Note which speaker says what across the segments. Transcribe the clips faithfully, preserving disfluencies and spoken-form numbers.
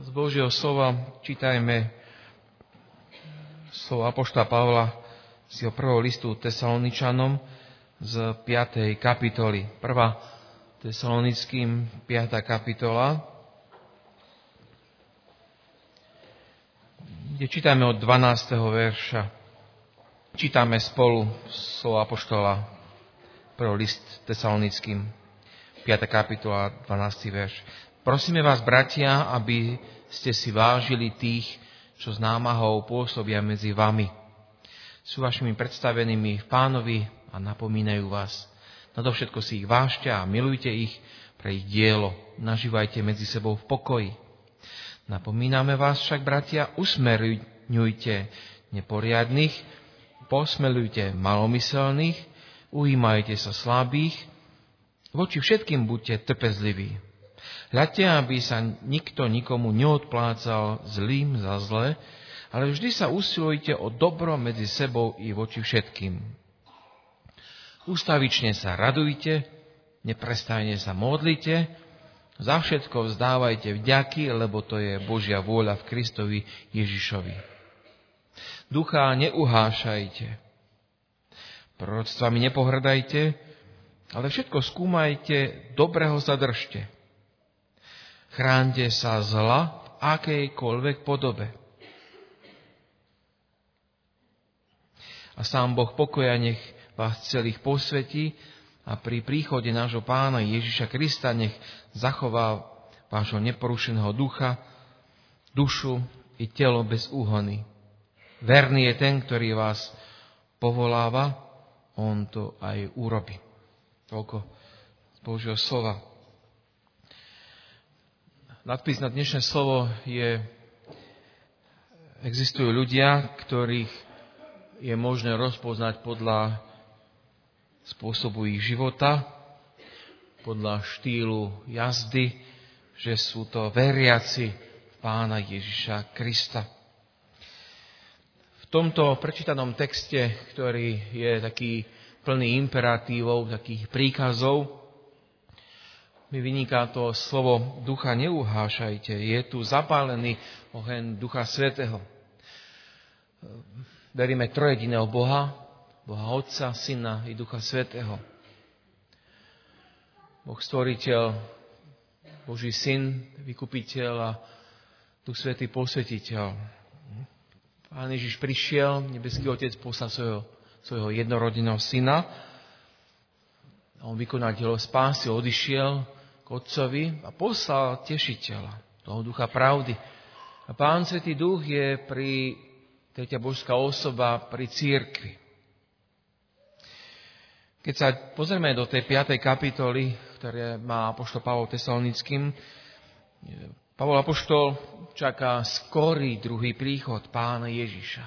Speaker 1: Z Božieho slova čítajme slovo apoštola Pavla z jeho prvého listu Tesaloničanom z piatej kapitoly. Prvá Tesalonickým, piata kapitola, kde čítame od dvanásteho verša. Čítame spolu slovo apoštola, prvý list Tesalonickým, piata kapitola, dvanásty verš. Prosíme vás, bratia, aby ste si vážili tých, čo s námahou pôsobia medzi vami. Sú vašimi predstavenými v Pánovi a napomínajú vás. Nadovšetko si ich vážte a milujte ich pre ich dielo. Nažívajte medzi sebou v pokoji. Napomíname vás však, bratia, usmerňujte neporiadnych, posmelujte malomyselných, ujímajte sa slabých, voči všetkým buďte trpezliví. Hľadte, aby sa nikto nikomu neodplácal zlým za zle, ale vždy sa usilujte o dobro medzi sebou i voči všetkým. Ústavične sa radujte, neprestajne sa modlite, za všetko vzdávajte vďaky, lebo to je Božia vôľa v Kristovi Ježišovi. Ducha neuhášajte, proroctvami nepohrdajte, ale všetko skúmajte, dobrého sa držte. Chránte sa zla v akejkoľvek podobe. A sám Boh pokoja nech vás celých posvetí a pri príchode nášho Pána Ježiša Krista nech zachová vášho neporušeného ducha, dušu i telo bez úhony. Verný je ten, ktorý vás povoláva, on to aj urobí. Toľko z Božieho slova. Nadpis na dnešné slovo je: existujú ľudia, ktorých je možné rozpoznať podľa spôsobu ich života, podľa štýlu jazdy, že sú to veriaci Pána Ježiša Krista. V tomto prečítanom texte, ktorý je taký plný imperatívov, takých príkazov, mi vyniká to slovo ducha neuhášajte. Je tu zapálený oheň Ducha Svätého. Veríme trojediného Boha, Boha Otca, Syna i Ducha Svätého. Boh Stvoriteľ, Boží Syn, Vykupiteľ a Duch Svätý Posvetiteľ. Pán Ježiš prišiel, nebeský Otec poslal svojho, svojho jednorodeného Syna. A on vykonal dielo spásy, odišiel Otcovi a poslal tešiteľa, toho ducha pravdy. A Pán Svätý Duch je pri tretia božská osoba pri cirkvi. Keď sa pozrieme do tej piatej kapitoly, ktoré má apoštol Pavol Tesalonickým, Pavol apoštol čaká skorý druhý príchod Pána Ježiša.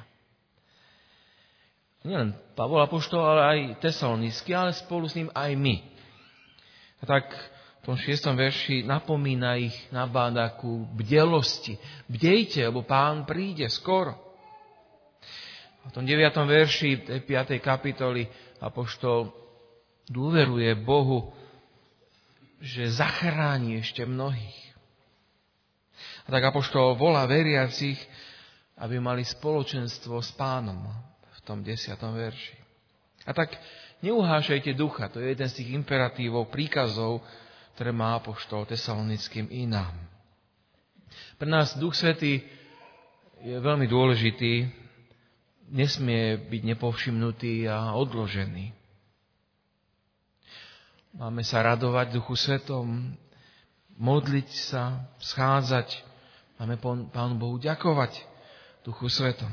Speaker 1: Nielen Pavol apoštol, ale aj Tesalonický, ale spolu s ním aj my. A tak v tom šiestom verši napomína ich, nabáda ku bdelosti. Bdejte, lebo Pán príde skoro. A v tom deviatom verši tej piatej kapitoly apoštol dôveruje Bohu, že zachráni ešte mnohých. A tak apoštol volá veriacich, aby mali spoločenstvo s Pánom v tom desiatom verši. A tak neuhášajte ducha, to je jeden z tých imperatívov, príkazov, ktoré má apoštol Tesalonickým i nám. Pre nás Duch Svätý je veľmi dôležitý, nesmie byť nepovšimnutý a odložený. Máme sa radovať Duchu Svätom, modliť sa, schádzať, máme Pánu Bohu ďakovať Duchu Svätom.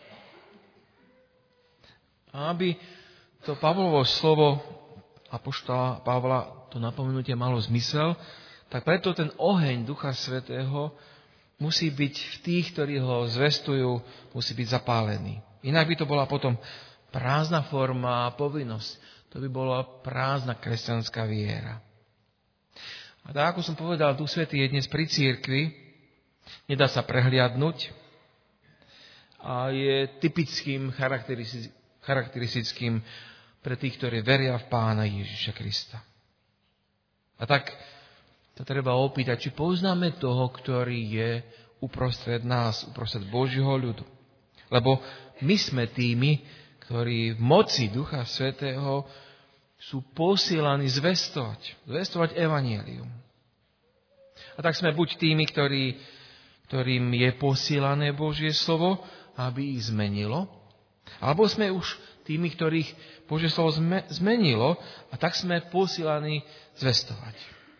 Speaker 1: A aby to Pavlovo slovo apoštola Pavla, to napomenutie malo zmysel, tak preto ten oheň Ducha Svätého musí byť v tých, ktorí ho zvestujú, musí byť zapálený. Inak by to bola potom prázdna forma a povinnosť. To by bola prázdna kresťanská viera. A tak, ako som povedal, Duch Svätý je dnes pri cirkvi, nedá sa prehliadnúť a je typickým, charakteristickým pre tých, ktorí veria v Pána Ježiša Krista. A tak sa treba opýtať, či poznáme toho, ktorý je uprostred nás, uprostred Božieho ľudu. Lebo my sme tými, ktorí v moci Ducha Svätého sú posielaní zvestovať, zvestovať evanjelium. A tak sme buď tými, ktorí, ktorým je posielané Božie slovo, aby ich zmenilo, alebo sme už tými, ktorých Božie slovo zmenilo, a tak sme posielaní zvestovať.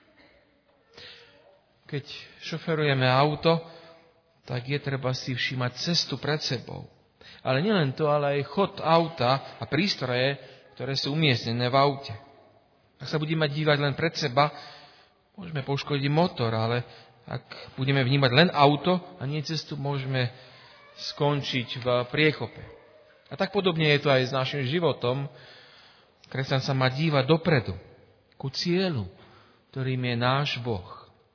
Speaker 1: Keď šoferujeme auto, tak je treba si všímať cestu pred sebou. Ale nielen to, ale aj chod auta a prístroje, ktoré sú umiestnené v aute. Ak sa budeme dívať len pred seba, môžeme poškodiť motor, ale ak budeme vnímať len auto a nie cestu, môžeme skončiť v priechope. A tak podobne je to aj s našim životom. Kresťan sa má dívať dopredu, ku cieľu, ktorým je náš Boh.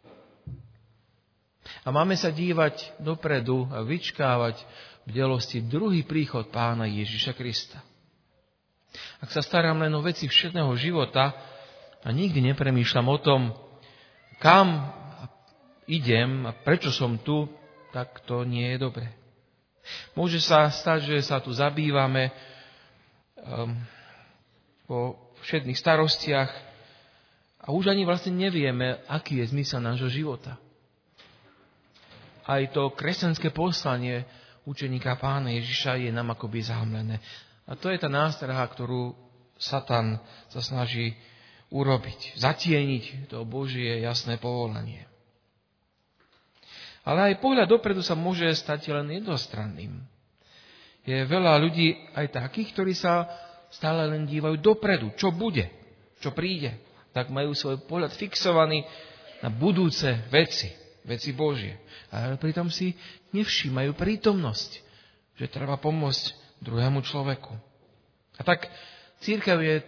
Speaker 1: A máme sa dívať dopredu a vyčkávať v bdelosti druhý príchod Pána Ježiša Krista. Ak sa starám len o veci všedného života a nikdy nepremýšľam o tom, kam idem a prečo som tu, tak to nie je dobré. Môže sa stať, že sa tu zabývame um, po všedných starostiach a už ani vlastne nevieme, aký je zmysel nášho života. Aj to kresťanské poslanie učeníka Pána Ježiša je nám akoby zahmlené. A to je tá nástraha, ktorú Satan sa snaží urobiť. Zatieniť to Božie jasné povolanie. Ale aj pohľad dopredu sa môže stať len jednostranným. Je veľa ľudí aj takých, ktorí sa stále len dívajú dopredu. Čo bude? Čo príde? Tak majú svoj pohľad fixovaný na budúce veci. Veci Božie. Ale pritom si nevšímajú prítomnosť, že treba pomôcť druhému človeku. A tak cirkev je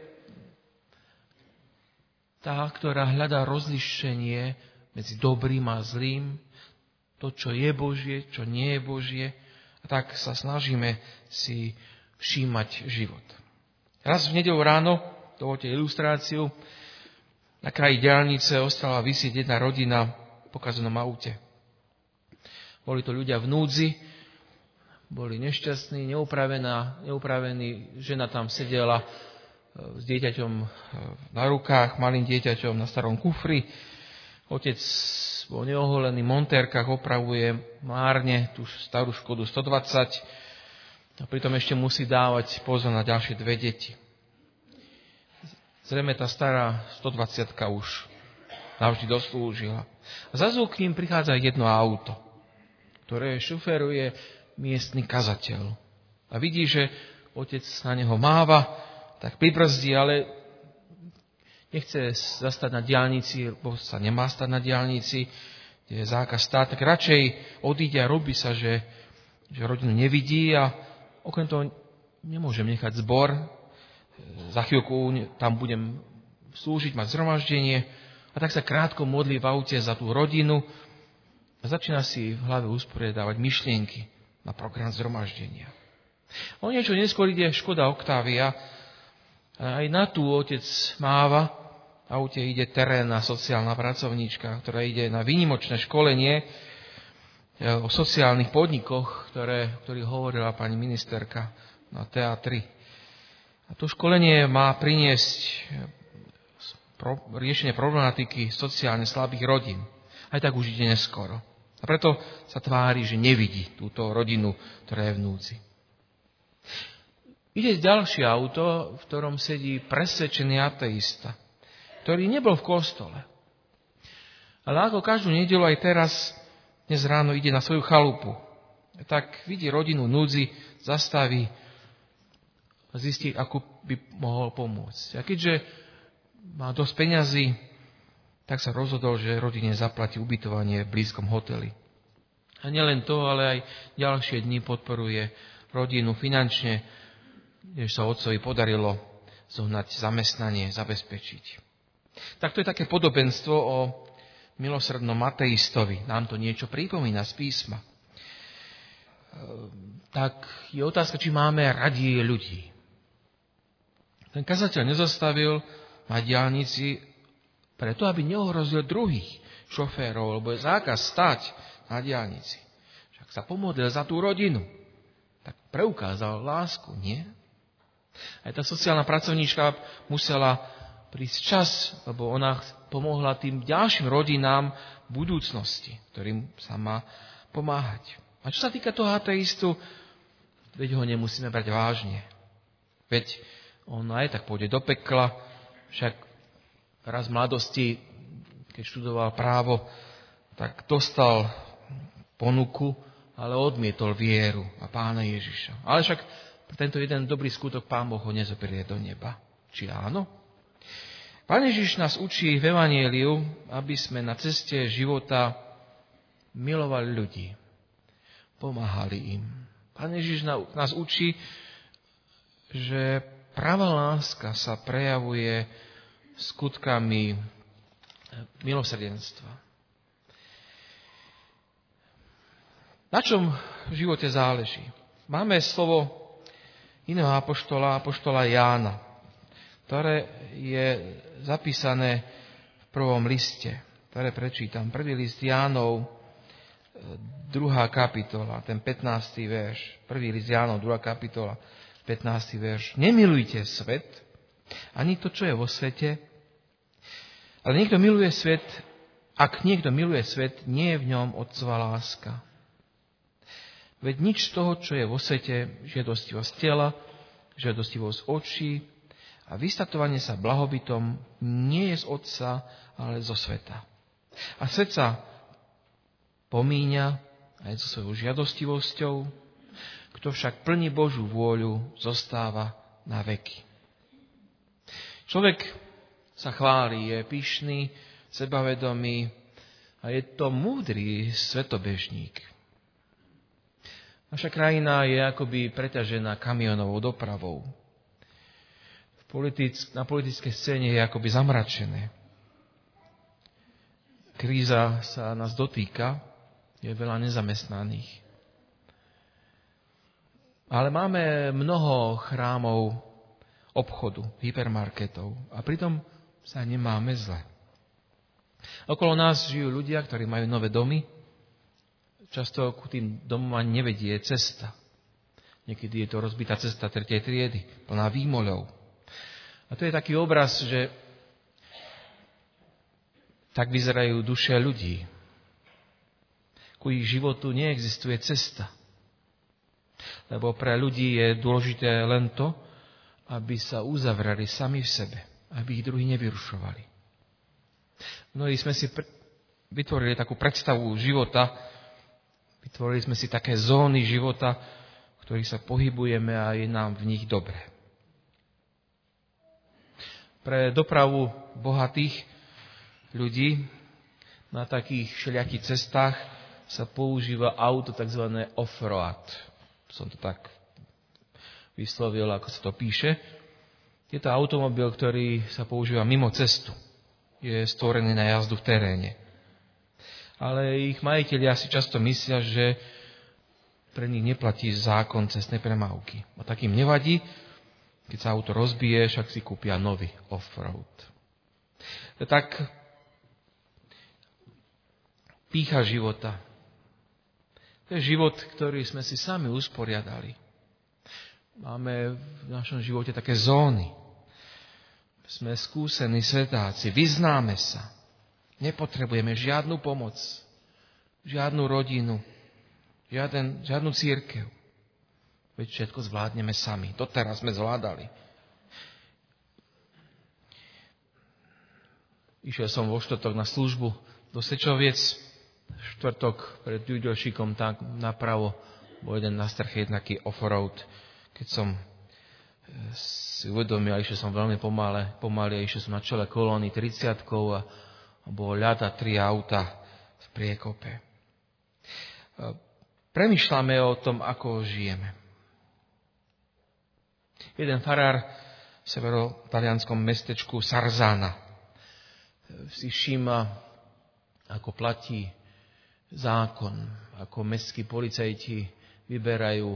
Speaker 1: tá, ktorá hľadá rozlišenie medzi dobrým a zlým, to, čo je Božie, čo nie je Božie. A tak sa snažíme si všímať život. Raz v nedeľu ráno, dovoľte ilustráciu, na kraji diaľnice ostala visieť jedna rodina v pokazenom aute. Boli to ľudia v núdzi, boli nešťastní, neupravená, neupravení. Žena tam sedela s dieťaťom na rukách, malým dieťaťom na starom kufri. Otec vo neoholených montérkach opravuje márne tú starú Škodu stodvadsať a pritom ešte musí dávať pozor na ďalšie dve deti. Zrejme tá stará stodvadsiatka už navždy doslúžila. A zrazu k ním prichádza jedno auto, ktoré šoferuje miestny kazateľ. A vidí, že otec na neho máva, tak pribrzdí, ale nechce zastať na diaľnici, lebo sa nemá stať na diaľnici, kde je zákaz stáť, tak radšej odíde a robí sa, že, že rodinu nevidí a okrem toho nemôžem nechať zbor. Za chvíľku tam budem slúžiť, mať zhromaždenie a tak sa krátko modlí v aute za tú rodinu a začína si v hlave usporiadávať myšlienky na program zhromaždenia. O niečo neskôr ide Škoda Octavia, aj na tú otec máva, v aute ide terénna sociálna pracovníčka, ktorá ide na výnimočné školenie o sociálnych podnikoch, ktoré, ktorý hovorila pani ministerka na té á tri. A to školenie má priniesť pro, riešenie problematiky sociálne slabých rodín. Aj tak už ide neskoro. A preto sa tvári, že nevidí túto rodinu, ktorá je v núdzi. Ide ďalšie auto, v ktorom sedí presvedčený ateista, ktorý nebol v kostole. Ale ako každú nedeľu aj teraz, dnes ráno ide na svoju chalupu. Tak vidí rodinu v núdzi, zastaví a zistí, ako by mohol pomôcť. A keďže má dosť peňazí, tak sa rozhodol, že rodine zaplatí ubytovanie v blízkom hoteli. A nielen to, ale aj ďalšie dni podporuje rodinu finančne, že sa otcovi podarilo zohnať zamestnanie, zabezpečiť. Tak to je také podobenstvo o milosrdnom ateistovi. Nám to niečo pripomína z písma. Tak je otázka, či máme radi ľudí. Ten kazateľ nezastavil na diaľnici preto, aby neohrozil druhých šoférov, lebo je zákaz stať na diaľnici. Však sa pomodlil za tú rodinu. Tak preukázal lásku, nie? Aj tá sociálna pracovníčka musela prísť čas, lebo ona pomohla tým ďalším rodinám v budúcnosti, ktorým sa má pomáhať. A čo sa týka toho ateistu, veď ho nemusíme brať vážne. Veď on aj tak pôjde do pekla, však raz v mladosti, keď študoval právo, tak dostal ponuku, ale odmietol vieru a Pána Ježiša. Ale však pre tento jeden dobrý skutok Pán Boh ho nezoberie do neba. Či áno? Pán Ježiš nás učí v Evanjeliu, aby sme na ceste života milovali ľudí. Pomáhali im. Pán Ježiš nás učí, že pravá láska sa prejavuje skutkami milosrdenstva. Na čom v živote záleží? Máme slovo iného apoštola, apoštola Jána, ktoré je zapísané v prvom liste, ktoré prečítam. Prvý list Jánov, druhá kapitola, ten pätnásty verš. Prvý list Jánov, druhá kapitola, pätnásty verš. Nemilujte svet, ani to, čo je vo svete, ale niekto miluje svet, ak niekto miluje svet, nie je v ňom Otcova láska. Veď nič z toho, čo je vo svete, žiadostivosť tela, žiadostivosť očí a vystatovanie sa blahobytom nie je z Otca, ale zo sveta. A svet sa pomíňa aj so svojou žiadostivosťou, kto však plní Božiu vôľu, zostáva na veky. Človek sa chváli, je pyšný, sebavedomý a je to múdry svetobežník. Naša krajina je akoby preťažená kamionovou dopravou. V politic- na politickej scéne je akoby zamračené. Kríza sa nás dotýka, je veľa nezamestnaných. Ale máme mnoho chrámov obchodu, hypermarketov a pritom sa nemáme zle. Okolo nás žijú ľudia, ktorí majú nové domy. Často ku tým domom ani nevedie cesta. Niekedy je to rozbitá cesta tretej triedy, plná výmoľov. A to je taký obraz, že tak vyzerajú duše ľudí. Ku ich životu neexistuje cesta. Lebo pre ľudí je dôležité len to, aby sa uzavrali sami v sebe, aby ich druhí nevyrušovali. Mnohí sme si vytvorili takú predstavu života, vytvorili sme si také zóny života, v ktorých sa pohybujeme a je nám v nich dobre. Pre dopravu bohatých ľudí na takých všelijakých cestách sa používa auto tzv. Off-road. Som to tak vyslovil, ako sa to píše. Je to automobil, ktorý sa používa mimo cestu. Je stvorený na jazdu v teréne. Ale ich majitelia si často myslia, že pre nich neplatí zákon cestnej premávky. A tak im nevadí, keď sa auto rozbije, však si kúpia nový off-road. Tak pýcha života. To je život, ktorý sme si sami usporiadali. Máme v našom živote také zóny. Sme skúsení svetáci, vyznáme sa. Nepotrebujeme žiadnu pomoc, žiadnu rodinu, žiaden, žiadnu cirkev. Veď všetko zvládneme sami. Doteraz sme zvládali. Išiel som vo štvrtok na službu do Sečoviec. Štvrtok pred Judelšíkom tak napravo bol jeden na strche, taký off-road. Keď som si uvedomil, išiel som veľmi pomale, pomale, išiel som na čele kolóny tridsiatkou a bolo ľad a tri auta v priekope. Premýšľame o tom, ako žijeme. Jeden farár v severotalianskom mestečku Sarzana si všíma, ako platí zákon, ako mestskí policajti vyberajú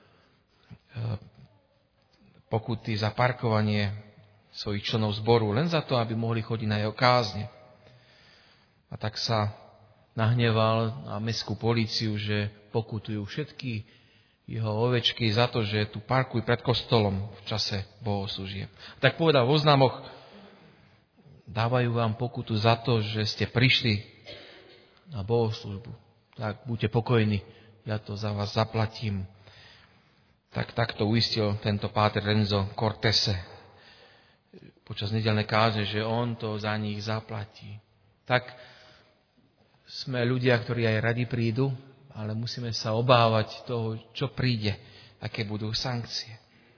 Speaker 1: pokuty za parkovanie svojich členov zboru len za to, aby mohli chodiť na jeho kázne. A tak sa nahneval na mestskú políciu, že pokutujú všetky jeho ovečky za to, že tu parkujú pred kostolom v čase bohoslúžieb. Tak povedal v oznámoch, dávajú vám pokutu za to, že ste prišli na bohoslúžbu. Tak buďte pokojní, ja to za vás zaplatím. Tak takto uistil tento páter Renzo Cortese počas nedeľnej káze, že on to za nich zaplatí. Tak sme ľudia, ktorí aj radi prídu, ale musíme sa obávať toho, čo príde, aké budú sankcie.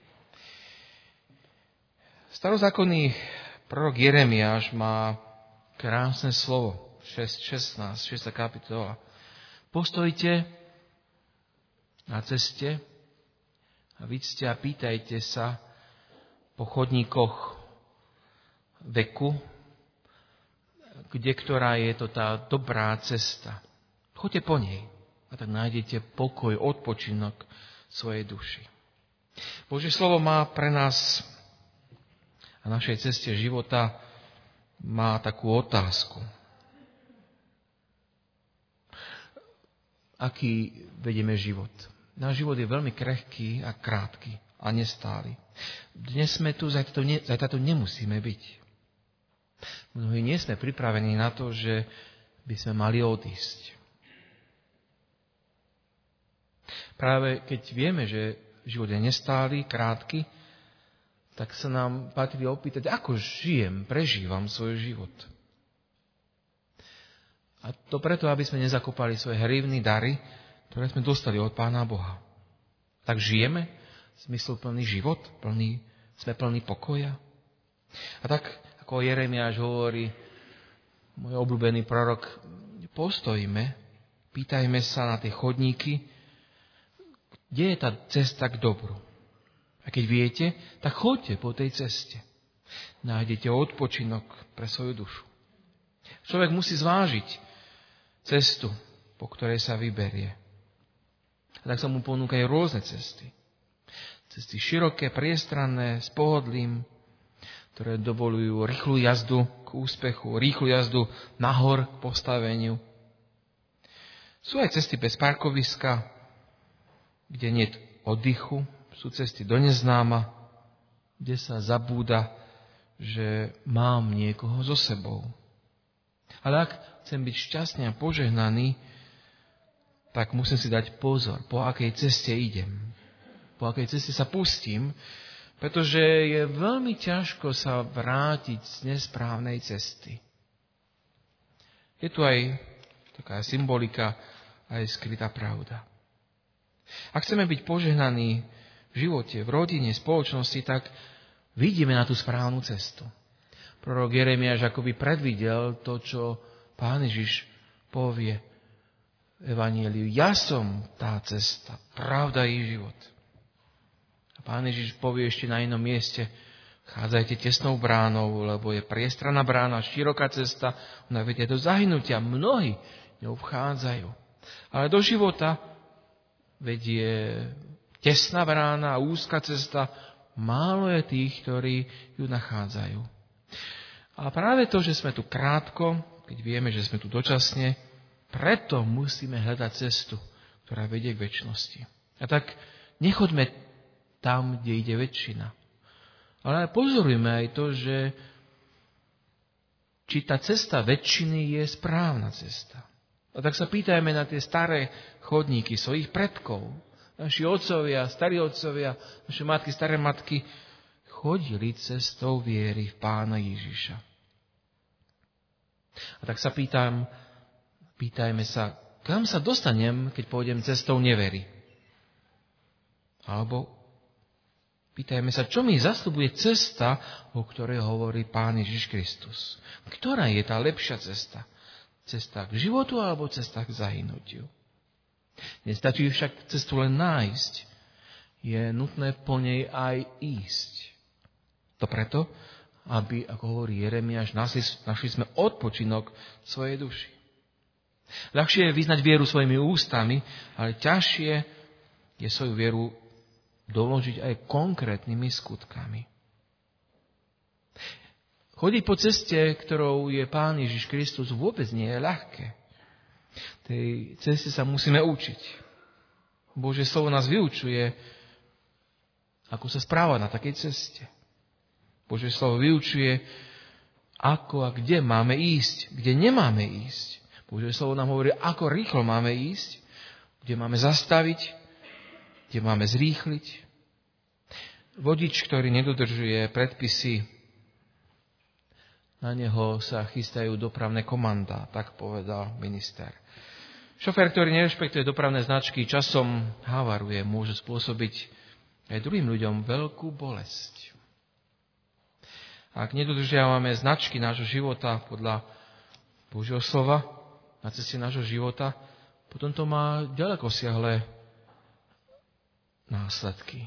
Speaker 1: Starozákonný prorok Jeremiáš má krásne slovo, šesť šestnásť, šiesta kapitola. Postojte na ceste a vidíte a pýtajte sa po chodníkoch veku, kde ktorá je to tá dobrá cesta. Choďte po nej a tak nájdete pokoj, odpočinok svojej duši. Božie slovo má pre nás a našej ceste života má takú otázku. Aký vedieme život? Náš život je veľmi krehký a krátky a nestály. Dnes sme tu, zajtra tu, ne, zajtra tu nemusíme byť. Mnohí nie sme pripravení na to, že by sme mali odísť. Práve keď vieme, že život je nestály, krátky, tak sa nám patrí opýtať, ako žijem, prežívam svoj život. A to preto, aby sme nezakopali svoje hrivny dary, ktoré sme dostali od Pána Boha. Tak žijeme zmysluplný život, plný, sme plní pokoja. A tak, ako Jeremiáš hovorí, môj obľúbený prorok, postojíme, pýtajme sa na tie chodníky, kde je tá cesta k dobru. A keď viete, tak choďte po tej ceste. Nájdete odpočinok pre svoju dušu. Človek musí zvážiť cestu, po ktorej sa vyberie. A tak sa mu ponúkajú rôzne cesty. Cesty široké, priestranné, s pohodlím, ktoré dovolujú rýchlu jazdu k úspechu, rýchlu jazdu nahor k postaveniu. Sú aj cesty bez parkoviska, kde nie je oddychu, sú cesty do neznáma, kde sa zabúda, že mám niekoho so sebou. Ale ak chcem byť šťastný a požehnaný, tak musím si dať pozor, po akej ceste idem. Po akej ceste sa pustím, pretože je veľmi ťažko sa vrátiť z nesprávnej cesty. Je tu aj taká symbolika, aj skrytá pravda. Ak chceme byť požehnaní v živote, v rodine, spoločnosti, tak vidíme na tú správnu cestu. Prorok Jeremiáš akoby predvidel to, čo Pán Ježiš povie v Evanjeliu. Ja som tá cesta, pravda i život. A Pán Ježiš povie ešte na inom mieste, chádzajte tesnou bránou, lebo je priestranná brána, široká cesta, ona vedie do zahynutia. Mnohí ňou vchádzajú. Ale do života vedie tesná brána a úzka cesta. Málo je tých, ktorí ju nachádzajú. A práve to, že sme tu krátko, keď vieme, že sme tu dočasne, preto musíme hľadať cestu, ktorá vedie k večnosti. A tak nechoďme tam, kde ide väčšina. Ale pozorujme aj to, že či tá cesta väčšiny je správna cesta. A tak sa pýtajme na tie staré chodníky svojich predkov. Naši otcovia, starí otcovia, naše matky, staré matky chodili cestou viery v Pána Ježiša. A tak sa pýtam, pýtajme sa, kam sa dostanem, keď pôjdem cestou nevery? Alebo pýtajme sa, čo mi zasľubuje cesta, o ktorej hovorí Pán Ježiš Kristus. Ktorá je tá lepšia cesta? Cesta k životu alebo cesta k zahynutiu? Nestačí však cestu len nájsť. Je nutné po nej aj ísť. To preto, aby, ako hovorí Jeremiáš, našli, našli sme odpočinok svojej duši. Ľahšie je vyznať vieru svojimi ústami, ale ťažšie je svoju vieru doložiť aj konkrétnymi skutkami. Chodiť po ceste, ktorou je Pán Ježiš Kristus, vôbec nie je ľahké. Tej ceste sa musíme učiť. Božie slovo nás vyučuje, ako sa správať na takej ceste. Božie slovo vyučuje, ako a kde máme ísť, kde nemáme ísť. Božie slovo nám hovorí, ako rýchlo máme ísť, kde máme zastaviť, kde máme zrýchliť. Vodič, ktorý nedodržuje predpisy, na neho sa chystajú dopravné komandá, tak povedal minister. Šofér, ktorý nerešpektuje dopravné značky, časom havaruje, môže spôsobiť aj druhým ľuďom veľkú bolesť. Ak nedodržiavame značky nášho života podľa Božieho slova na ceste nášho života, potom to má ďalekosiahle následky.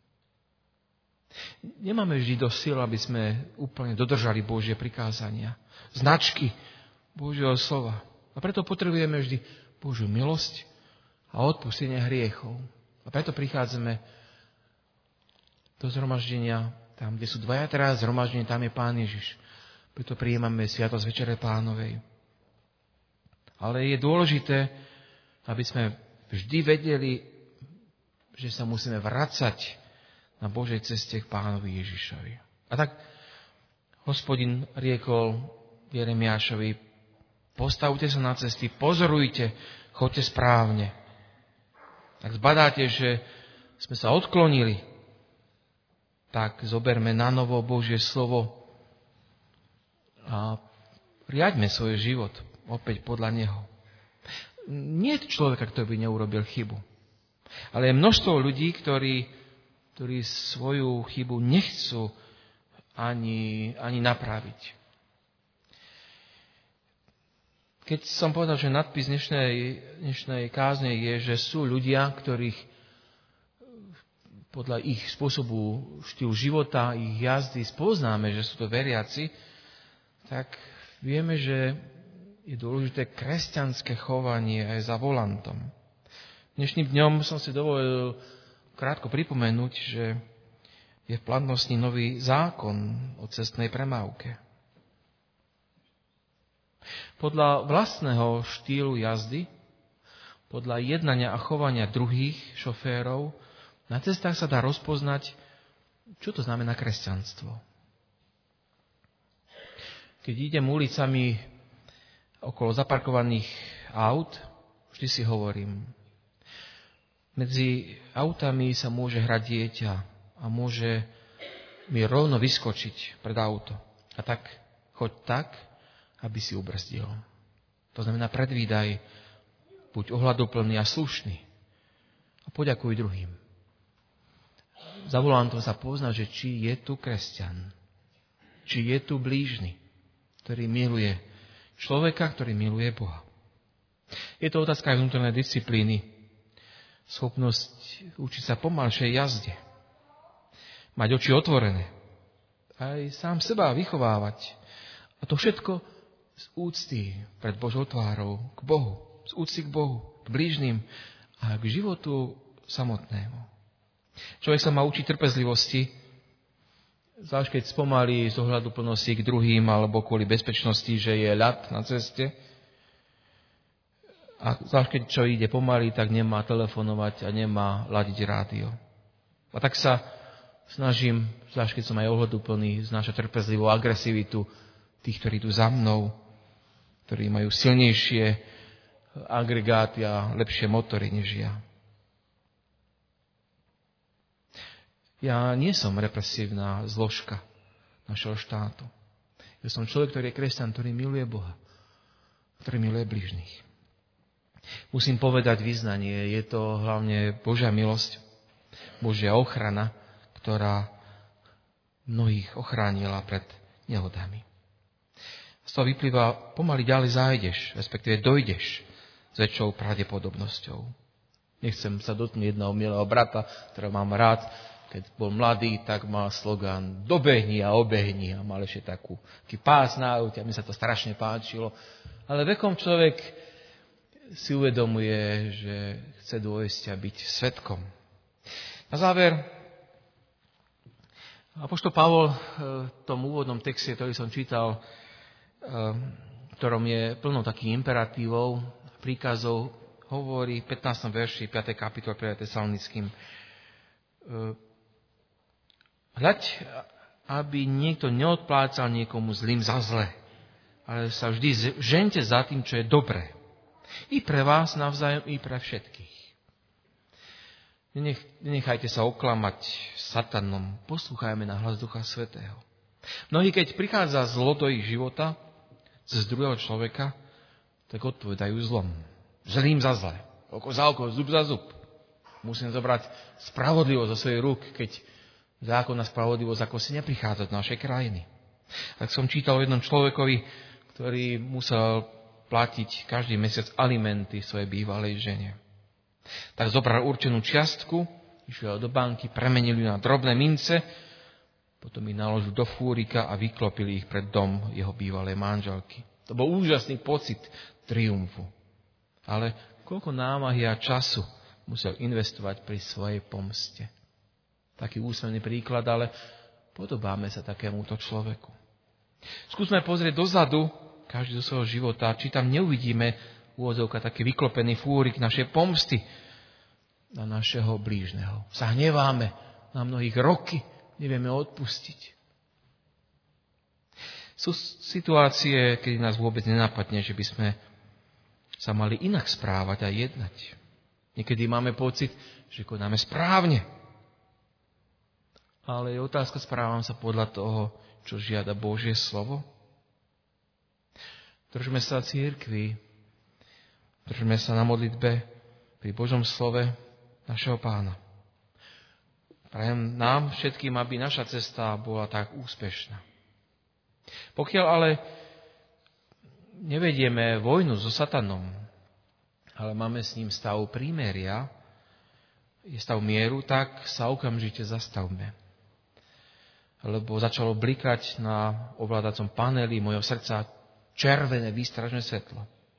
Speaker 1: Nemáme vždy dosť síl, aby sme úplne dodržali Božie prikázania, značky Božieho slova. A preto potrebujeme vždy Božiu milosť a odpustenie hriechov. A preto prichádzame do zhromaždenia, tam, kde sú dvaja teraz zhromaždení, tam je Pán Ježiš. Preto prijímame sviatosť Večere Pánovej. Ale je dôležité, aby sme vždy vedeli, že sa musíme vracať na Božej ceste k Pánovi Ježišovi. A tak Hospodin riekol Jeremiášovi, postavte sa na cesty, pozorujte, choďte správne. Ak zbadáte, že sme sa odklonili, tak zoberme na novo Božie slovo a riaďme svoj život opäť podľa neho. Nie je človeka, kto by neurobil chybu. Ale je množstvo ľudí, ktorí, ktorí svoju chybu nechcú ani, ani napraviť. Keď som povedal, že nadpis dnešnej, dnešnej kázne je, že sú ľudia, ktorých podľa ich spôsobu štýlu života, ich jazdy spoznáme, že sú to veriaci, tak vieme, že je dôležité kresťanské chovanie aj za volantom. Dnešným dňom som si dovolil krátko pripomenúť, že je v platnosti nový zákon o cestnej premávke. Podľa vlastného štýlu jazdy, podľa jednania a chovania druhých šoférov, na cestách sa dá rozpoznať, čo to znamená kresťanstvo. Keď idem ulicami okolo zaparkovaných aut, vždy si hovorím, medzi autami sa môže hrať dieťa a môže mi rovno vyskočiť pred auto. A tak choď tak, aby si ubrzdil. To znamená, predvídaj, buď ohľaduplný a slušný a poďakuj druhým. Za volantom sa pozná, že či je tu kresťan, či je tu blížny, ktorý miluje človeka, ktorý miluje Boha. Je to otázka aj vnútornej disciplíny, schopnosť učiť sa pomalšej jazde, mať oči otvorené, aj sám seba vychovávať. A to všetko z úcty pred Božou tvárou k Bohu, z úcty k Bohu, k blížnym a k životu samotnému. Človek sa má učiť trpezlivosti, zvlášť keď spomalí z ohľadu plnosti k druhým alebo kvôli bezpečnosti, že je ľad na ceste. A zvlášť keď čo ide pomaly, tak nemá telefonovať a nemá ladiť rádio. A tak sa snažím, zvlášť keď som aj ohľaduplný, znášať trpezlivú agresivitu tých, ktorí idú za mnou, ktorí majú silnejšie agregáty a lepšie motory než ja. Ja nie som represívna zložka našeho štátu. Ja som človek, ktorý je kresťan, ktorý miluje Boha, ktorý miluje blížnych. Musím povedať vyznanie, je to hlavne Božia milosť, Božia ochrana, ktorá mnohých ochránila pred nehodami. Z toho vyplýva, pomaly ďalej zájdeš, respektíve dojdeš s väčšou pravdepodobnosťou. Nechcem sa dotknúť jedného milého brata, ktorého mám rád. Keď bol mladý, tak mal slogán dobehni a obehni a mal ešte takú, taký pás na aute a mi sa to strašne páčilo. Ale vekom človek si uvedomuje, že chce dôjsť a byť svedkom. Na záver, apoštol Pavol v tom úvodnom texte, ktorý som čítal, v ktorom je plno takých imperatívov, v príkazov hovorí v pätnástom verši piatej kapitole prvej Tesalonickým. Hľaď, aby niekto neodplácal niekomu zlým za zle, ale sa vždy žente za tým, čo je dobré. I pre vás navzájom, i pre všetkých. Nenech, nenechajte sa oklamať satanom, poslúchajme na hlas Ducha Svätého. Mnohí, keď prichádza zlo do ich života, cez druhého človeka, tak odpovedajú zlom. Zlým za zle. Oko za oko, zub za zub. Musím zobrať spravodlivosť zo svojich rúk, keď zákonná spravodlivosť ako si neprichádza do našej krajiny. Tak som čítal o jednom človekovi, ktorý musel platiť každý mesiac alimenty svojej bývalej žene. Tak zobral určenú čiastku, išiel do banky, premenil ju na drobné mince, potom ich naložil do fúrika a vyklopili ich pred dom jeho bývalej manželky. To bol úžasný pocit triumfu. Ale koľko námahy a času musel investovať pri svojej pomste. Taký úsmevný príklad, ale podobáme sa takémuto človeku. Skúsme pozrieť dozadu, každý do svojho života, či tam neuvidíme úvodzovka taký vyklopený fúrik našej pomsty na našeho blížneho. Sa hneváme na mnohých roky, nevieme odpustiť. Sú situácie, kedy nás vôbec nenapadne, že by sme sa mali inak správať a jednať. Niekedy máme pocit, že konáme správne. Ale je otázka, správam sa podľa toho, čo žiada Božie slovo? Držme sa cirkvi, držme sa na modlitbe pri Božom slove našeho Pána. Prajem nám všetkým, aby naša cesta bola tak úspešná. Pokiaľ ale nevedieme vojnu so satanom, ale máme s ním stav prímeria, je stav mieru, tak sa okamžite zastavme. Lebo začalo blikať na ovládacom paneli mojho srdca červené výstražné svetlo.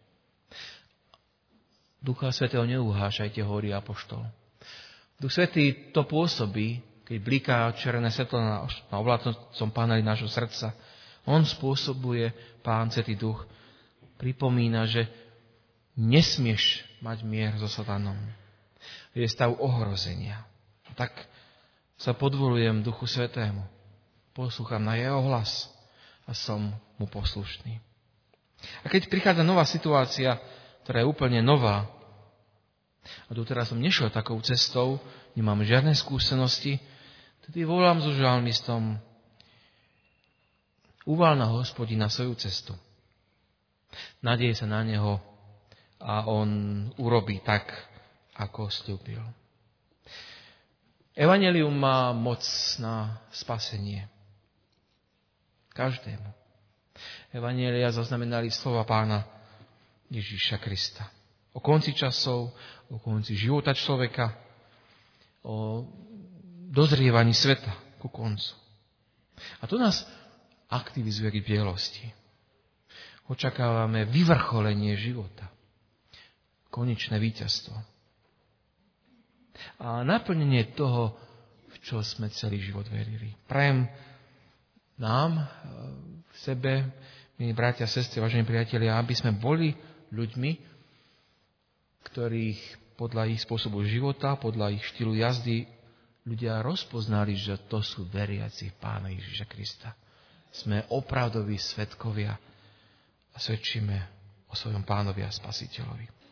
Speaker 1: Ducha Svätého neuhášajte, hovorí apoštol. Duch Svätý to pôsobí, keď bliká červené svetlo na, na ovládacom paneli nášho srdca. On spôsobuje, Pán Svätý Duch, pripomína, že nesmieš mať mier so satanom. Je stav ohrozenia. Tak sa podvolujem Duchu Svätému. Poslúcham na jeho hlas a som mu poslušný. A keď prichádza nová situácia, ktorá je úplne nová, a doteraz som nešiel takou cestou, nemám žiadne skúsenosti, tedy volám so žalmistom: uval na Hospodina svoju cestu. Nádej sa na neho a on urobí tak, ako sľúbil. Evanjelium má moc na spasenie. Každému. Evanjelia zaznamenali slova Pána Ježíša Krista. O konci časov, o konci života človeka, o dozrievaní sveta ku koncu. A to nás aktivizuje k bielosti. Očakávame vyvrcholenie života. Konečné víťazstvo. A naplnenie toho, v čo sme celý život verili. Prajem nám, v sebe, milí bratia a sestry, vážení priatelia, aby sme boli ľuďmi, ktorých podľa ich spôsobu života, podľa ich štýlu jazdy, ľudia rozpoznali, že to sú veriaci v Pána Ježíša Krista. Sme opravdoví svedkovia a svedčíme o svojom Pánovi a Spasiteľovi.